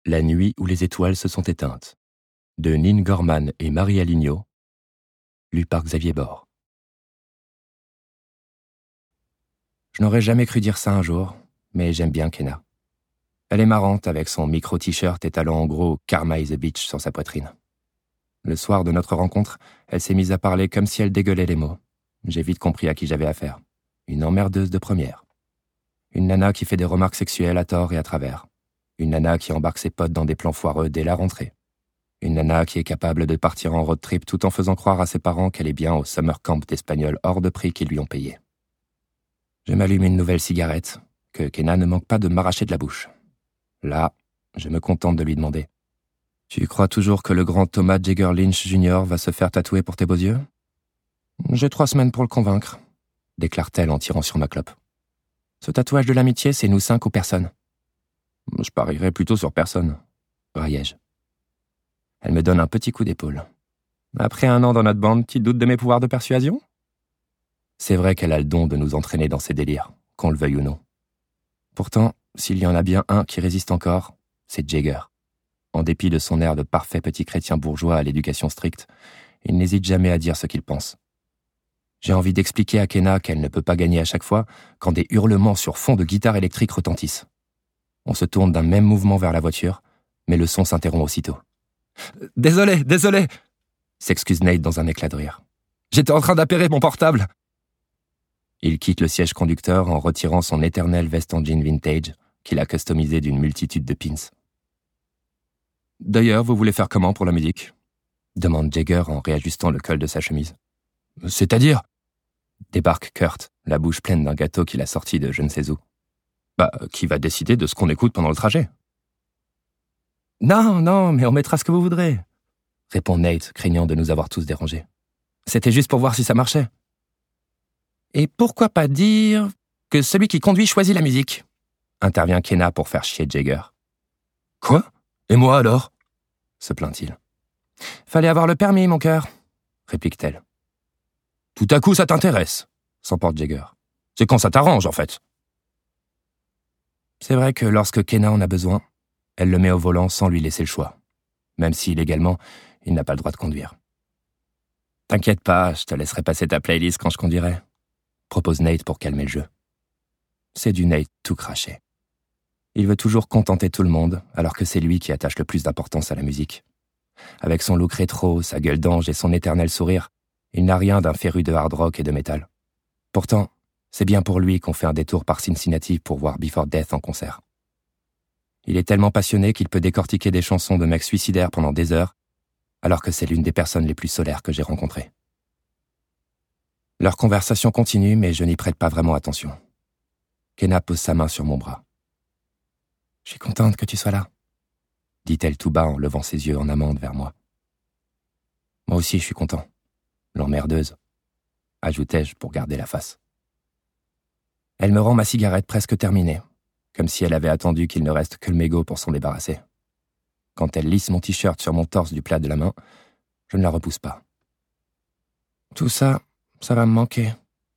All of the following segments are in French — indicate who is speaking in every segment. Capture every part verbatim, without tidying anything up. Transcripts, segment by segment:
Speaker 1: La nuit où les étoiles se sont éteintes, de Nin Gorman et Marie Aligno, lu par Xavier Bord. Je n'aurais jamais cru dire ça un jour, mais j'aime bien Kenna. Elle est marrante avec son micro-t-shirt étalant en gros « Karma is a bitch » sur sa poitrine. Le soir de notre rencontre, elle s'est mise à parler comme si elle dégueulait les mots. J'ai vite compris à qui j'avais affaire. Une emmerdeuse de première. Une nana qui fait des remarques sexuelles à tort et à travers. Une nana qui embarque ses potes dans des plans foireux dès la rentrée. Une nana qui est capable de partir en road trip tout en faisant croire à ses parents qu'elle est bien au summer camp d'Espagnols hors de prix qu'ils lui ont payé. Je m'allume une nouvelle cigarette, que Kenna ne manque pas de m'arracher de la bouche. Là, je me contente de lui demander « Tu crois toujours que le grand Thomas Jagger Lynch junior va se faire tatouer pour tes beaux yeux ?»« J'ai trois semaines pour le convaincre », déclare-t-elle en tirant sur ma clope. « Ce tatouage de l'amitié, c'est nous cinq ou personne. » « Je parierais plutôt sur personne, » raillai-je. Elle me donne un petit coup d'épaule. « Après un an dans notre bande, tu doutes de mes pouvoirs de persuasion ?» C'est vrai qu'elle a le don de nous entraîner dans ses délires, qu'on le veuille ou non. Pourtant, s'il y en a bien un qui résiste encore, c'est Jagger. En dépit de son air de parfait petit chrétien bourgeois à l'éducation stricte, il n'hésite jamais à dire ce qu'il pense. J'ai envie d'expliquer à Kenna qu'elle ne peut pas gagner à chaque fois quand des hurlements sur fond de guitare électrique retentissent. On se tourne d'un même mouvement vers la voiture, mais le son s'interrompt aussitôt. « Désolé, désolé !» s'excuse Nate dans un éclat de rire. « J'étais en train d'appairer mon portable !» Il quitte le siège conducteur en retirant son éternelle veste en jean vintage qu'il a customisée d'une multitude de pins. « D'ailleurs, vous voulez faire comment pour la musique ?» demande Jagger en réajustant le col de sa chemise. « C'est-à-dire ?» débarque Kurt, la bouche pleine d'un gâteau qu'il a sorti de je ne sais où. Bah, qui va décider de ce qu'on écoute pendant le trajet ? Non, non, mais on mettra ce que vous voudrez, répond Nate, craignant de nous avoir tous dérangés. C'était juste pour voir si ça marchait. Et pourquoi pas dire que celui qui conduit choisit la musique ? Intervient Kenna pour faire chier Jagger. Quoi ? Et moi alors ? Se plaint-il. Fallait avoir le permis, mon cœur, réplique-t-elle. Tout à coup, ça t'intéresse, s'emporte Jagger. C'est quand ça t'arrange, en fait. C'est vrai que lorsque Kenna en a besoin, elle le met au volant sans lui laisser le choix, même si, légalement, il n'a pas le droit de conduire. « T'inquiète pas, je te laisserai passer ta playlist quand je conduirai », propose Nate pour calmer le jeu. C'est du Nate tout craché. Il veut toujours contenter tout le monde, alors que c'est lui qui attache le plus d'importance à la musique. Avec son look rétro, sa gueule d'ange et son éternel sourire, il n'a rien d'un féru de hard rock et de métal. Pourtant, c'est bien pour lui qu'on fait un détour par Cincinnati pour voir Before Death en concert. Il est tellement passionné qu'il peut décortiquer des chansons de mecs suicidaires pendant des heures, alors que c'est l'une des personnes les plus solaires que j'ai rencontrées. Leur conversation continue, mais je n'y prête pas vraiment attention. Kenna pose sa main sur mon bras. « Je suis contente que tu sois là, » dit-elle tout bas en levant ses yeux en amande vers moi. « Moi aussi, je suis content. L'emmerdeuse, » ajoutai-je pour garder la face. Elle me rend ma cigarette presque terminée, comme si elle avait attendu qu'il ne reste que le mégot pour s'en débarrasser. Quand elle lisse mon t-shirt sur mon torse du plat de la main, je ne la repousse pas. Tout ça, ça va me manquer.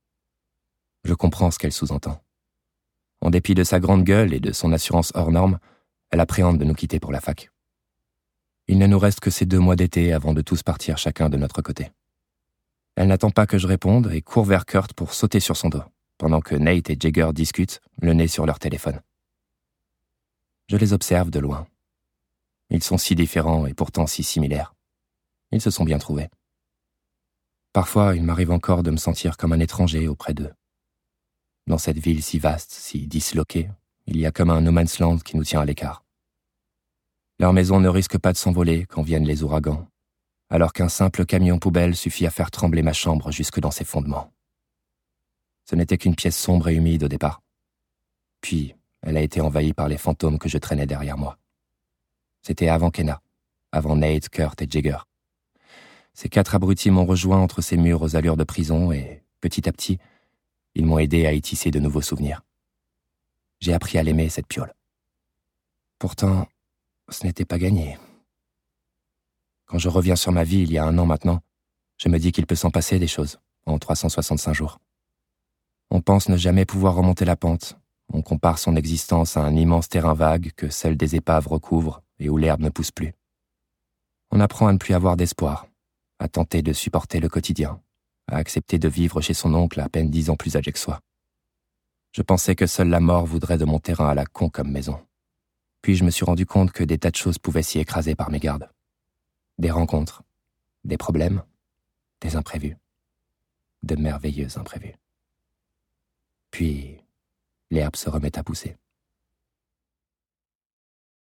Speaker 1: Je comprends ce qu'elle sous-entend. En dépit de sa grande gueule et de son assurance hors norme, elle appréhende de nous quitter pour la fac. Il ne nous reste que ces deux mois d'été avant de tous partir chacun de notre côté. Elle n'attend pas que je réponde et court vers Kurt pour sauter sur son dos, pendant que Nate et Jagger discutent, le nez sur leur téléphone. Je les observe de loin. Ils sont si différents et pourtant si similaires. Ils se sont bien trouvés. Parfois, il m'arrive encore de me sentir comme un étranger auprès d'eux. Dans cette ville si vaste, si disloquée, il y a comme un no man's land qui nous tient à l'écart. Leur maison ne risque pas de s'envoler quand viennent les ouragans, alors qu'un simple camion poubelle suffit à faire trembler ma chambre jusque dans ses fondements. Ce n'était qu'une pièce sombre et humide au départ. Puis, elle a été envahie par les fantômes que je traînais derrière moi. C'était avant Kenna, avant Nate, Kurt et Jagger. Ces quatre abrutis m'ont rejoint entre ces murs aux allures de prison et, petit à petit, ils m'ont aidé à y tisser de nouveaux souvenirs. J'ai appris à l'aimer, cette piole. Pourtant, ce n'était pas gagné. Quand je reviens sur ma vie il y a un an maintenant, je me dis qu'il peut s'en passer des choses en trois cent soixante-cinq jours. On pense ne jamais pouvoir remonter la pente. On compare son existence à un immense terrain vague que seules des épaves recouvrent et où l'herbe ne pousse plus. On apprend à ne plus avoir d'espoir, à tenter de supporter le quotidien, à accepter de vivre chez son oncle à peine dix ans plus âgé que soi. Je pensais que seule la mort voudrait de mon terrain à la con comme maison. Puis je me suis rendu compte que des tas de choses pouvaient s'y écraser par mégarde. Des rencontres, des problèmes, des imprévus, de merveilleux imprévus. Puis, l'herbe se remet à pousser.